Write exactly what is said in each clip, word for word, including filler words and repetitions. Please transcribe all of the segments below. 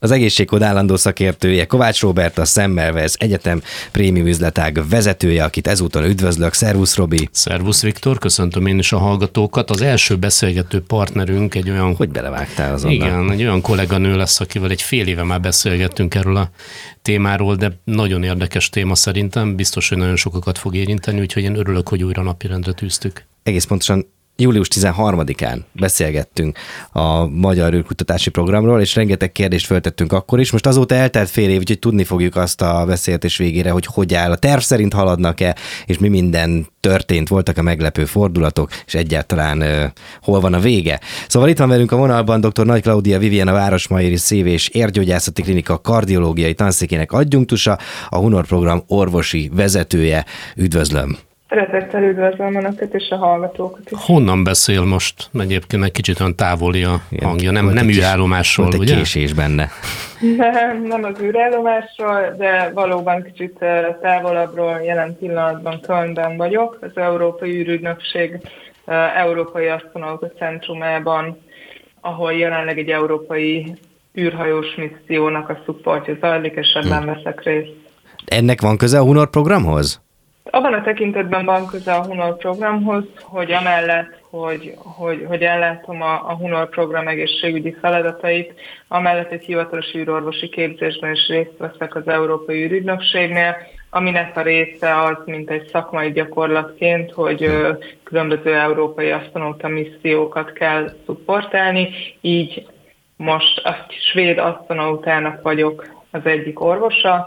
Az egészségkód állandó szakértője, Kovács Róbert, a Semmelweis Egyetem prémium üzletág vezetője, akit ezúton üdvözlök. Szervusz, Robi! Szervusz, Viktor, köszöntöm én is a hallgatókat. Az első beszélgető partnerünk egy olyan... Hogy belevágtál azonnal? Igen, egy olyan kolléganő lesz, akivel egy fél éve már beszélgettünk erről a témáról, de nagyon érdekes téma szerintem, biztos, hogy nagyon sokakat fog érinteni, úgyhogy én örülök, hogy újra napirendre tűztük. Egész pontosan július tizenharmadikán beszélgettünk a Magyar űrkutatási Programról, és rengeteg kérdést föltettünk akkor is. Most azóta eltelt fél év, úgyhogy tudni fogjuk azt a beszélgetés végére, hogy hogy áll, a terv szerint haladnak-e, és mi minden történt, voltak a meglepő fordulatok, és egyáltalán uh, hol van a vége. Szóval itt van velünk a vonalban dr. Nagy Klaudia Vivien, a Városmajori Szív- és Érgyógyászati Klinika kardiológiai tanszékének adjunktusa, a Hunor program orvosi vezetője. Üdvözlöm! Szeretettel üdvözlöm Önöket és a hallgatókat is. Honnan beszél most? Egyébként egy kicsit olyan távoli a hangja, nem, nem űrállomásról, ugye? Volt egy késés benne. Nem, nem az űrállomásról, de valóban kicsit távolabbról jelen pillanatban Kölnben vagyok, az Európai űrügynökség Európai Asztronauta Centrumában, ahol jelenleg egy európai űrhajós missziónak a szupportja zajlik, és ebben hmm. veszek részt. Ennek van köze a Hunor programhoz? Abban a tekintetben van köze a Hunor programhoz, hogy amellett, hogy, hogy, hogy ellátom a, a Hunor program egészségügyi feladatait, amellett egy hivatalos űrorvosi képzésben is részt veszek az Európai űrügynökségnél, aminek a része az, mint egy szakmai gyakorlatként, hogy ö, különböző európai asztronauta missziókat kell szupportálni, így most a svéd asztronautának vagyok az egyik orvosa,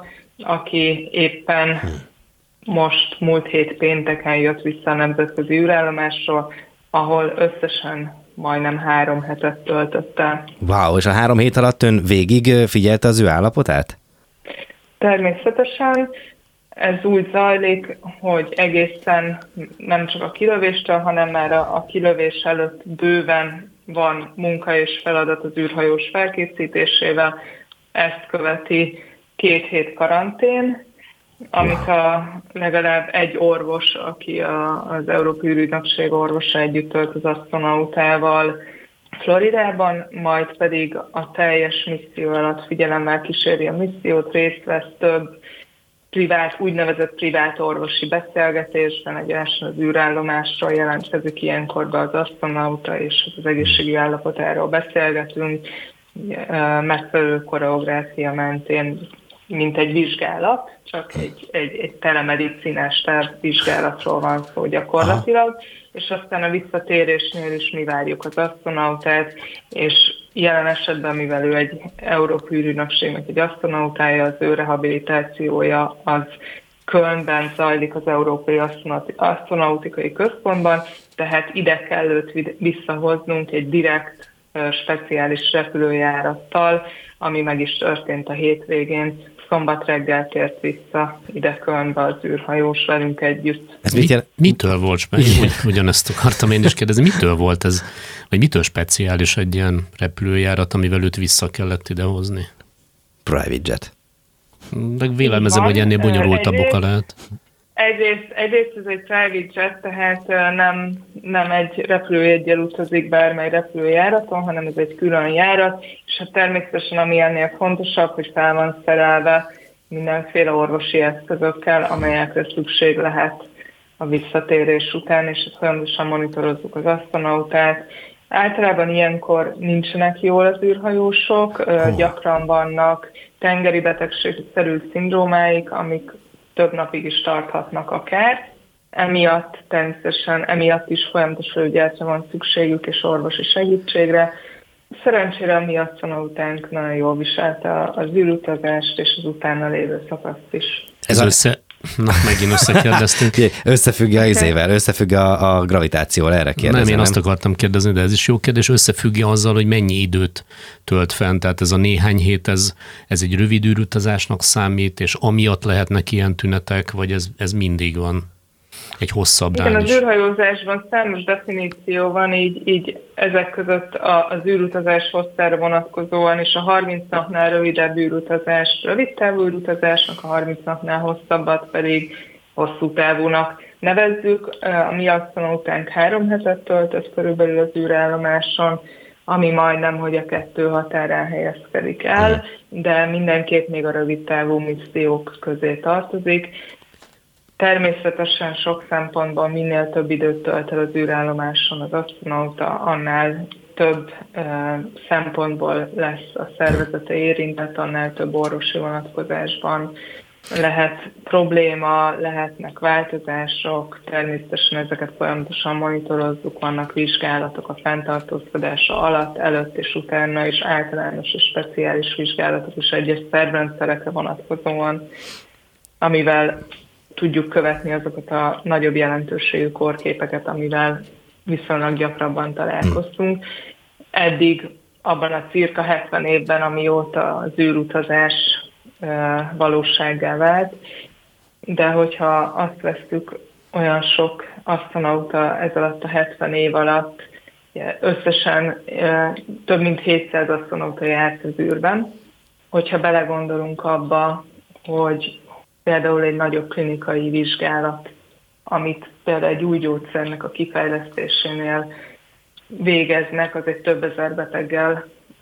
aki éppen most múlt hét pénteken jött vissza a nemzetközi űrállomásról, ahol összesen majdnem három hetet töltött el. Wow, és a három hét alatt ön végig figyelte az ő állapotát? Természetesen. Ez úgy zajlik, hogy egészen nem csak a kilövéstől, hanem már a, a kilövés előtt bőven van munka és feladat az űrhajós felkészítésével. Ezt követi két hét karantén, amit a legalább egy orvos, aki a, az Európai űrügynökség orvosa együtt tölt az asztronautával Floridában, majd pedig a teljes misszió alatt figyelemmel kíséri a missziót, részt vesz több privát, úgynevezett privát orvosi beszélgetésben, egyenesen az űrállomásról jelentkezik ilyenkor be az asztronauta, és az egészségi állapotáról beszélgetünk, megfelelő koreográfia mentén, mint egy vizsgálat, csak egy, egy, egy telemedicines vizsgálatról van szó gyakorlatilag, aha. És aztán a visszatérésnél is mi várjuk az asztronautát, és jelen esetben, mivel ő egy Európai űrügynökségnek egy asztronautája, az ő rehabilitációja az Kölnben zajlik az Európai Asztronautikai Központban, tehát ide kell őt visszahoznunk egy direkt, speciális repülőjárattal, ami meg is történt a hétvégén. Szombat reggel tért vissza ide Kölnbe az űrhajós velünk együtt. Ez mit, mitől volt, ugyanezt akartam én is kérdezni, mitől volt ez, vagy mitől speciális egy ilyen repülőjárat, amivel őt vissza kellett idehozni? Private jet. De vélelmezem, hogy ennél bonyolultabb oka lehet. Egyrészt, egyrészt ez egy private jet, tehát nem, nem egy repülőjeggyel utazik bármely repülőjáraton, hanem ez egy külön járat, és hát természetesen ami ennél fontosabb, hogy fel van szerelve mindenféle orvosi eszközökkel, amelyekre szükség lehet a visszatérés után, és ezt folyamatosan monitorozzuk az asztronautát. Általában ilyenkor nincsenek jól az űrhajósok, oh. gyakran vannak tengeri betegségszerű szindrómáik, amik több napig is tarthatnak akár. Emiatt természetesen, emiatt is folyamatos felügyeletre van szükségük és orvosi segítségre. Szerencsére a mi asztronautánk nagyon jól viselte az űrutazást és az utána lévő szakaszt is. Ez össze... Na, megint összekérdeztünk. Összefügg a izével, összefügg a, a gravitációval, erre kérdezem. Nem, én azt akartam kérdezni, de ez is jó kérdés. Összefügg azzal, hogy mennyi időt tölt fenn, tehát ez a néhány hét, ez, ez egy rövid űrutazásnak számít, és amiatt lehetnek ilyen tünetek, vagy ez, ez mindig van? Egy hosszabb Igen, rán az űrhajózásban számos definíció van, így, így ezek között a, az űrutazás hosszára vonatkozóan, és a harminc napnál rövidebb űrutazás rövid távú űrutazásnak, a harminc napnál hosszabbat pedig hosszú távúnak nevezzük. A mi asztronautánk három hetet töltött körülbelül az űrállomáson, ami majdnem, hogy a kettő határán helyezkedik el, de mindenképp még a rövid távú missziók közé tartozik. Természetesen sok szempontból minél több időt tölt el az űrállomáson az asztronauta, annál több uh, szempontból lesz a szervezete érintett, annál több orvosi vonatkozásban lehet probléma, lehetnek változások, természetesen ezeket folyamatosan monitorozzuk, vannak vizsgálatok a fenntartózkodása alatt, előtt és utána, és általános és speciális vizsgálatok is egyes szervrendszerekre vonatkozóan, amivel tudjuk követni azokat a nagyobb jelentőségű kórképeket, amivel viszonylag gyakrabban találkoztunk. Eddig abban a cirka hetven évben, amióta az űrutazás valósággá vált, de hogyha azt vesztük, olyan sok asztronauta ez alatt a hetven év alatt, összesen több mint hétszáz asztronauta járt az űrben. Hogyha belegondolunk abba, hogy például egy nagyobb klinikai vizsgálat, amit például egy új gyógyszernek a kifejlesztésénél végeznek, az egy több ezer beteggel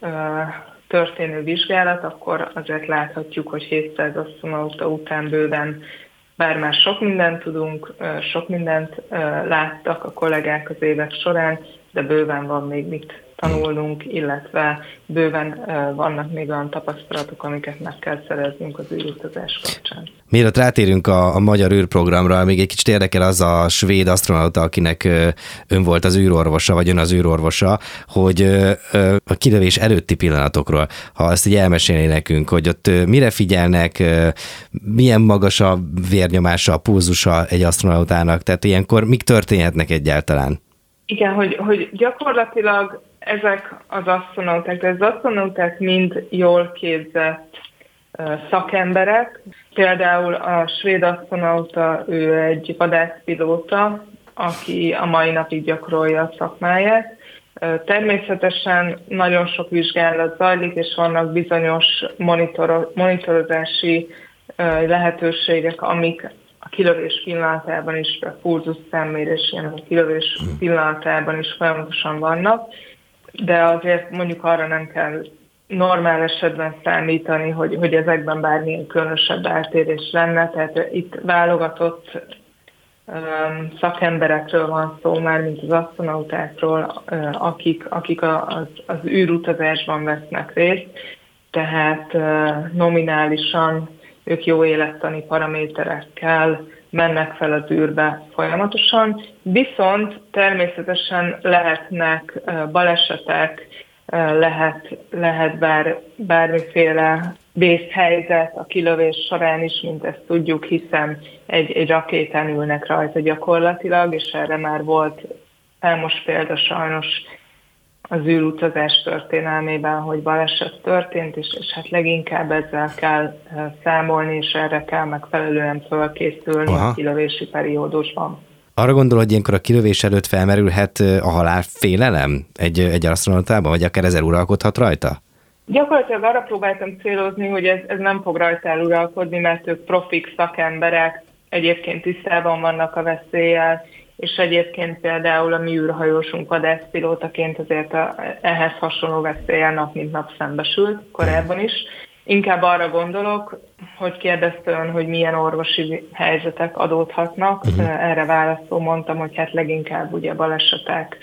történő vizsgálat, akkor azért láthatjuk, hogy hétszáz asztronauta után bőven, bár már sok mindent tudunk, sok mindent láttak a kollégák az évek során, de bőven van még mit tanulnunk, illetve bőven vannak még olyan tapasztalatok, amiket meg kell szereznünk az űrutazás kapcsán. Mielőtt rátérünk a, a magyar űrprogramra, még egy kicsit érdekel az a svéd asztronauta, akinek ön volt az űrorvosa, vagy ön az űrorvosa, hogy a kilövés előtti pillanatokról, ha ezt így elmesélné nekünk, hogy ott mire figyelnek, milyen magas a vérnyomása, a pulzusa egy asztronautának, tehát ilyenkor mik történhetnek egyáltalán? Igen, hogy, hogy gyakorlatilag ezek az asztronauták, az asztronauták mind jól képzett uh, szakemberek. Például a svéd asztronauta, ő egy vadászpilóta, aki a mai napig gyakorolja a szakmáját. Uh, természetesen nagyon sok vizsgálat zajlik, és vannak bizonyos monitor, monitorozási uh, lehetőségek, amik a kilövés pillanatában is, a pulzus számmérés ilyen a kilövés pillanatában is folyamatosan vannak, de azért mondjuk arra nem kell normál esetben számítani, hogy, hogy ezekben bármilyen különösebb eltérés lenne, tehát itt válogatott um, szakemberekről van szó már, mint az asztronautákról, uh, akik, akik a, az, az űrutazásban vesznek részt, tehát uh, nominálisan ők jó élettani paraméterekkel mennek fel az űrbe folyamatosan, viszont természetesen lehetnek balesetek, lehet, lehet bár, bármiféle vészhelyzet a kilövés során is, mint ezt tudjuk, hiszen egy, egy rakétán ülnek rajta gyakorlatilag, és erre már volt számos példa sajnos az űrutazás történelmében, hogy baleset történt, és, és hát leginkább ezzel kell számolni, és erre kell megfelelően fölkészülni Aha. a kilövési periódusban. Arra gondol, hogy ilyenkor a kilövés előtt felmerülhet a halálfélelem egy, egy asztronautában, vagy akár ez uralkodhat rajta? Gyakorlatilag arra próbáltam célozni, hogy ez, ez nem fog rajta eluralkodni, mert ők profik szakemberek, egyébként tisztában vannak a veszéllyel, és egyébként például a mi űrhajósunk vadászpilótaként azért a, ehhez hasonló veszéllyel nap mint nap szembesült korábban is. Inkább arra gondolok, hogy kérdezte ön, hogy milyen orvosi helyzetek adódhatnak. Uh-huh. Erre válaszol mondtam, hogy hát leginkább ugye balesetek,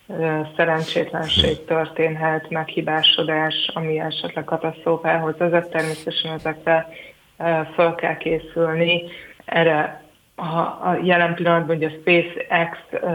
szerencsétlenség történhet, meghibásodás, ami esetleg katasztrófához vezet. Természetesen ezekre föl kell készülni. Erre a jelen pillanatban ugye a SpaceX,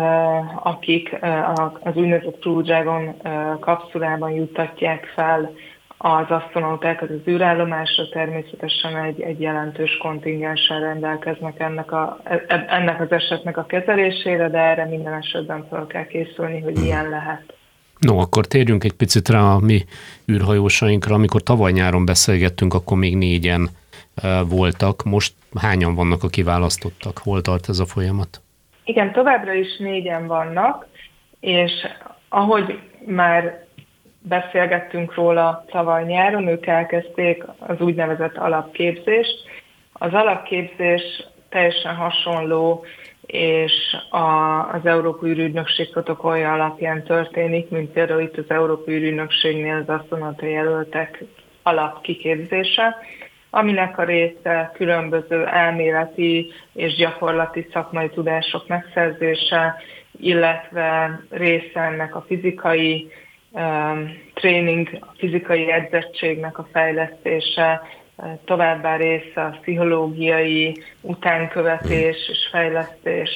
akik az úgynevezett Crew Dragon kapszulában juttatják fel az asztronautákat az űrállomásra, természetesen egy, egy jelentős kontingenssel rendelkeznek ennek, a, ennek az esetnek a kezelésére, de erre minden esetben fel kell készülni, hogy ilyen lehet. No, akkor térjünk egy picit rá a mi űrhajósainkra. Amikor tavaly nyáron beszélgettünk, akkor még négyen voltak. Most hányan vannak a kiválasztottak? Hol tart ez a folyamat? Igen, továbbra is négyen vannak, és ahogy már beszélgettünk róla tavaly nyáron, ők elkezdték az úgynevezett alapképzést. Az alapképzés teljesen hasonló és a, az Európai űrügynökség protokollja alapján történik, mint például itt az Európai űrügynökségnél az asztronauta jelöltek alapkiképzése, aminek a része különböző elméleti és gyakorlati szakmai tudások megszerzése, illetve része ennek a fizikai um, tréning, a fizikai edzettségnek a fejlesztése, továbbá része a pszichológiai utánkövetés és fejlesztés,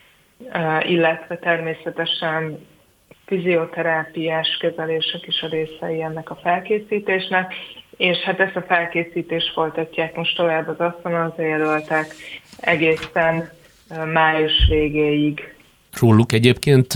illetve természetesen fizioterápiás kezelések is a részei ennek a felkészítésnek, és hát ezt a felkészítést folytatják most tovább az asztronauta jelöltek egészen május végéig. Róluk egyébként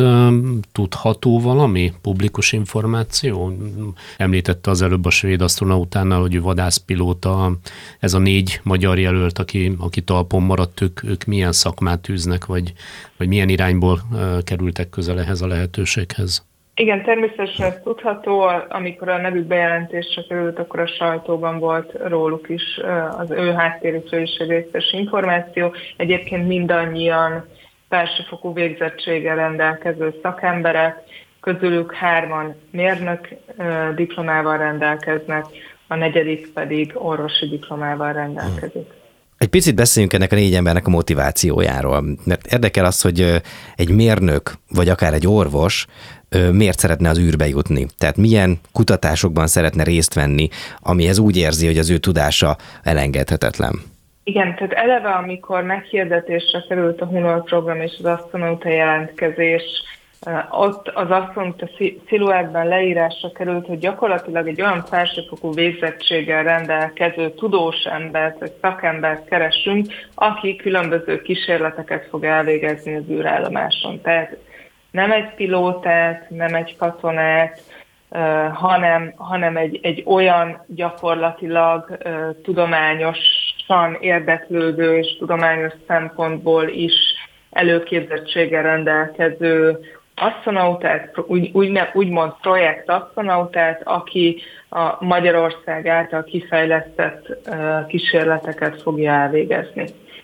tudható valami publikus információ? Említette az előbb a svéd asztronautánál, hogy ő vadászpilóta, ez a négy magyar jelölt, aki, aki talpon maradt, ők, ők milyen szakmát űznek, vagy, vagy milyen irányból kerültek közel ehhez a lehetőséghez? Igen, természetesen ez tudható. Amikor a nevük bejelentésre került, akkor a sajtóban volt róluk is az ő háttérükről is egy részes információ. Egyébként mindannyian felsőfokú végzettséggel rendelkező szakemberek, közülük hárman mérnök diplomával rendelkeznek, a negyedik pedig orvosi diplomával rendelkezik. Egy picit beszéljünk ennek a négy embernek a motivációjáról, mert érdekel az, hogy egy mérnök, vagy akár egy orvos miért szeretne az űrbe jutni. Tehát milyen kutatásokban szeretne részt venni, amihez úgy érzi, hogy az ő tudása elengedhetetlen. Igen, tehát eleve, amikor meghirdetésre került a Hunor program és az asztronauta jelentkezés, ott az asztronauta sziluettben leírásra került, hogy gyakorlatilag egy olyan felsőfokú végzettséggel rendelkező tudós embert vagy szakembert keresünk, aki különböző kísérleteket fog elvégezni az űrállomáson. Tehát nem egy pilótát, nem egy katonát, uh, hanem, hanem egy, egy olyan gyakorlatilag uh, tudományosan érdeklődő és tudományos szempontból is előképzettséggel rendelkező asztronautát, úgy, úgy, úgymond projekt asztronautát, aki a Magyarország által kifejlesztett uh, kísérleteket fogja elvégezni.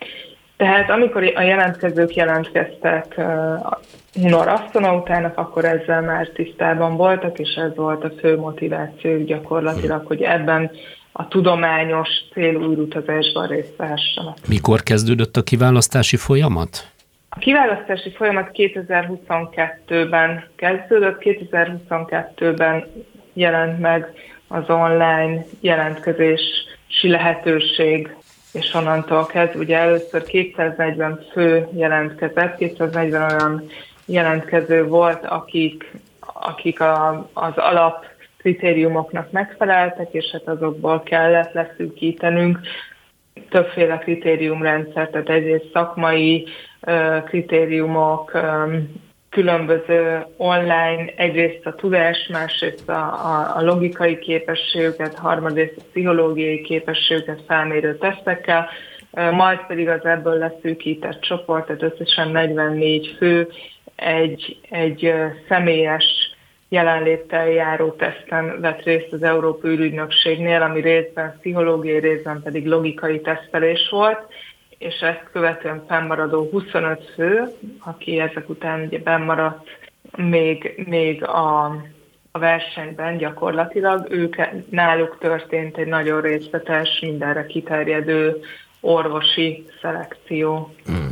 Tehát amikor a jelentkezők jelentkeztek uh, Hunor asztronautának, akkor ezzel már tisztában voltak, és ez volt a fő motivációjuk gyakorlatilag, hogy ebben a tudományos célú űrutazásban részt vehessenek. Mikor kezdődött a kiválasztási folyamat? A kiválasztási folyamat kétezer-huszonkettőben kezdődött, kétezer-huszonkettőben jelent meg az online jelentkezési lehetőség, és onnantól kezdve, ugye először kétszáznegyven fő jelentkezett, kétszáznegyven olyan jelentkező volt, akik, akik a, az alap kritériumoknak megfeleltek, és hát azokból kellett leszűkítenünk többféle kritériumrendszer, tehát egyrészt szakmai uh, kritériumok, um, különböző online, egyrészt a tudás, másrészt a, a, a logikai képességüket, harmadrészt a pszichológiai képességüket felmérő tesztekkel, uh, majd pedig az ebből leszűkített csoport, tehát összesen negyvennégy fő egy, egy uh, személyes jelenléttel járó teszten vett részt az Európai űrügynökségnél, ami részben pszichológiai, részben pedig logikai tesztelés volt, és ezt követően fennmaradó huszonöt fő, aki ezek után ugye bennmaradt még, még a, a versenyben gyakorlatilag, ők, náluk történt egy nagyon részletes, mindenre kiterjedő orvosi szelekció.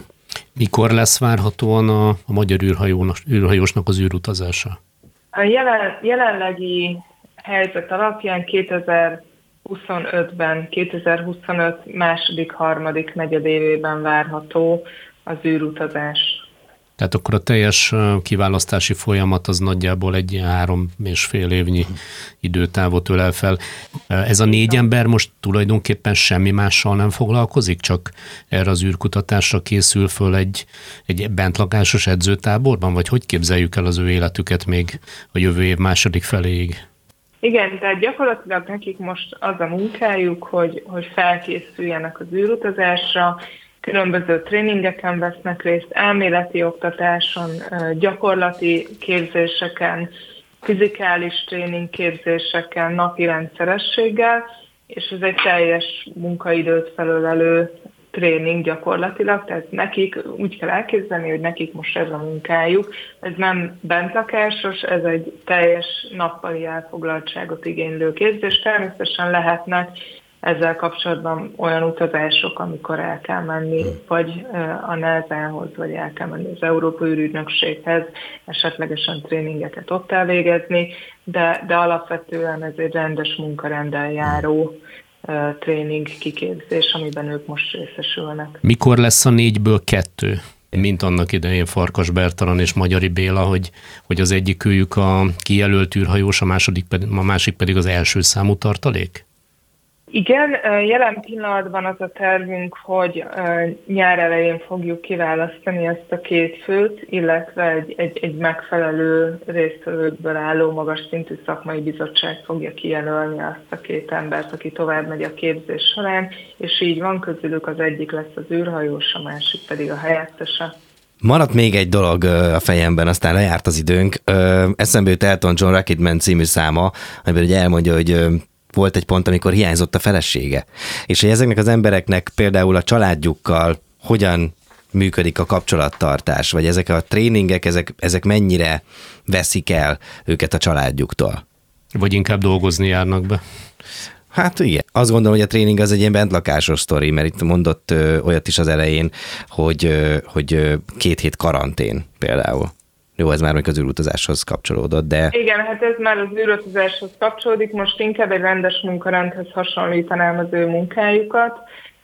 Mikor lesz várhatóan a, a magyar űrhajónak, űrhajósnak az űrutazása? A jelen, jelenlegi helyzet alapján kétezer-huszonötben, kétezer-huszonöt második, harmadik negyedévében várható az űrutazás. Tehát akkor a teljes kiválasztási folyamat az nagyjából egy ilyen három és fél évnyi időtávot ölel fel. Ez a négy ember most tulajdonképpen semmi mással nem foglalkozik, csak erre az űrkutatásra készül föl egy, egy bentlakásos edzőtáborban, vagy hogy képzeljük el az ő életüket még a jövő év második feléig? Igen, tehát gyakorlatilag nekik most az a munkájuk, hogy, hogy felkészüljenek az űrutazásra, különböző tréningeken vesznek részt, elméleti oktatáson, gyakorlati képzéseken, fizikális tréningképzéseken, napi rendszerességgel, és ez egy teljes munkaidőt felölelő tréning gyakorlatilag, tehát nekik úgy kell elképzelni, hogy nekik most ez a munkájuk. Ez nem bentlakásos, ez egy teljes nappali elfoglaltságot igénylő képzés. Természetesen lehetnek ezzel kapcsolatban olyan utazások, amikor el kell menni, vagy a nászához, vagy el kell menni az Európai űrügynökséghez, esetlegesen tréningeket ott elvégezni, de, de alapvetően ez egy rendes munkarendel járó uh, tréning kiképzés, amiben ők most részesülnek. Mikor lesz a négyből kettő? Mint annak idején Farkas Bertalan és Magyari Béla, hogy, hogy az egyikőjük a kijelölt űrhajós, a, második pedig, a másik pedig az első számú tartalék? Igen, jelen pillanatban az a tervünk, hogy nyár elején fogjuk kiválasztani ezt a két főt, illetve egy, egy, egy megfelelő résztvevőkből álló magas szintű szakmai bizottság fogja kijelölni azt a két embert, aki tovább megy a képzés során, és így van, közülük az egyik lesz az űrhajós, a másik pedig a helyettese. Maradt még egy dolog a fejemben, aztán lejárt az időnk. Eszembe jut Elton John Rocketman című száma, amiben ugye elmondja, hogy volt egy pont, amikor hiányzott a felesége. És hogy ezeknek az embereknek például a családjukkal hogyan működik a kapcsolattartás, vagy ezek a tréningek, ezek, ezek mennyire veszik el őket a családjuktól? Vagy inkább dolgozni járnak be? Hát igen. Azt gondolom, hogy a tréning az egy ilyen bentlakásos sztori, mert itt mondott ö, olyat is az elején, hogy, ö, hogy ö, két hét karantén például. Jó, ez már még az űrutazáshoz kapcsolódott, de... Igen, hát ez már az űrutazáshoz kapcsolódik, most inkább egy rendes munkarendhez hasonlítanám az ő munkájukat.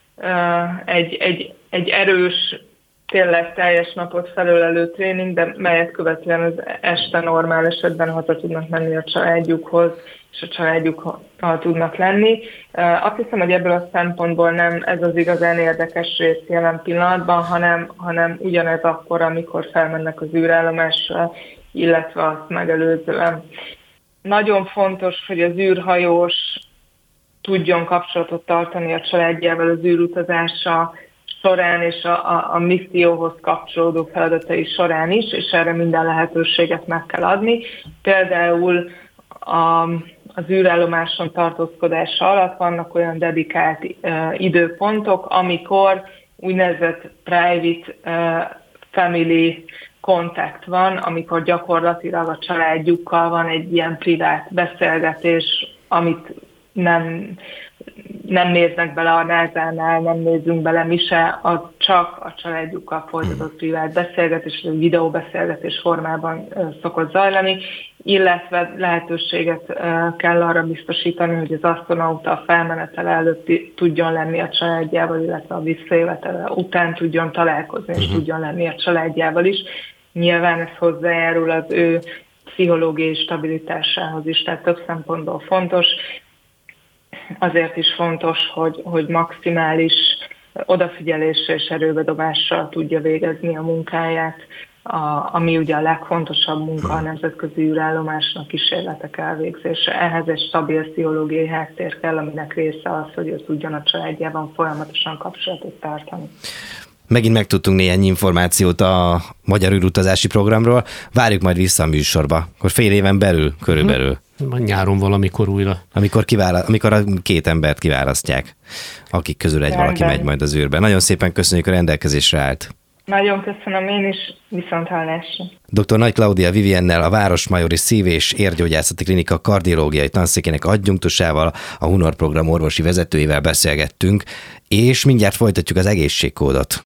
Egy, egy, egy erős, tényleg teljes napot felölelő tréning, de melyet követően az este normál esetben haza tudnak menni a családjukhoz, és a családjukkal tudnak lenni. Azt hiszem, hogy ebből a szempontból nem ez az igazán érdekes rész jelen pillanatban, hanem, hanem ugyanez akkor, amikor felmennek az űrállomásra, illetve azt megelőzően. Nagyon fontos, hogy az űrhajós tudjon kapcsolatot tartani a családjával az űrutazása során és a, a, a misszióhoz kapcsolódó feladatai során is, és erre minden lehetőséget meg kell adni. Például a, az űrállomáson tartózkodása alatt vannak olyan dedikált uh, időpontok, amikor úgynevezett private uh, family contact van, amikor gyakorlatilag a családjukkal van egy ilyen privát beszélgetés, amit nem, nem néznek bele a názánál, nem nézzünk bele mi se, az csak a családjukkal folytatott privát beszélgetés, vagy videóbeszélgetés formában szokott zajlani, illetve lehetőséget kell arra biztosítani, hogy az asztronauta a felmenetele előtt tudjon lenni a családjával, illetve a visszajövetele után tudjon találkozni, és uh-huh. tudjon lenni a családjával is. Nyilván ez hozzájárul az ő pszichológiai stabilitásához is, tehát több szempontból fontos. Azért is fontos, hogy, hogy maximális odafigyeléssel és erőbedobással tudja végezni a munkáját, a, ami ugye a legfontosabb munka a nemzetközi űrállomásnak, kísérletek elvégzése. Ehhez egy stabil pszichológiai háttér kell, aminek része az, hogy ő tudjon a családjában folyamatosan kapcsolatot tartani. Megint megtudtunk néhány információt a Magyar űrutazási programról. Várjuk majd vissza a műsorba, akkor fél éven belül körülbelül. Hm. Nyáron valamikor újra. Amikor, kivála- amikor a két embert kiválasztják, akik közül egy valaki megy majd az űrbe. Nagyon szépen köszönjük, a rendelkezésre állt. Nagyon köszönöm én is, viszonthallásra. doktor Nagy Klaudia Viviennel, a Városmajori Szív- és Érgyógyászati Klinika kardiológiai tanszékének adjunktusával, a Hunor program orvosi vezetőjével beszélgettünk, és mindjárt folytatjuk az egészségkódot.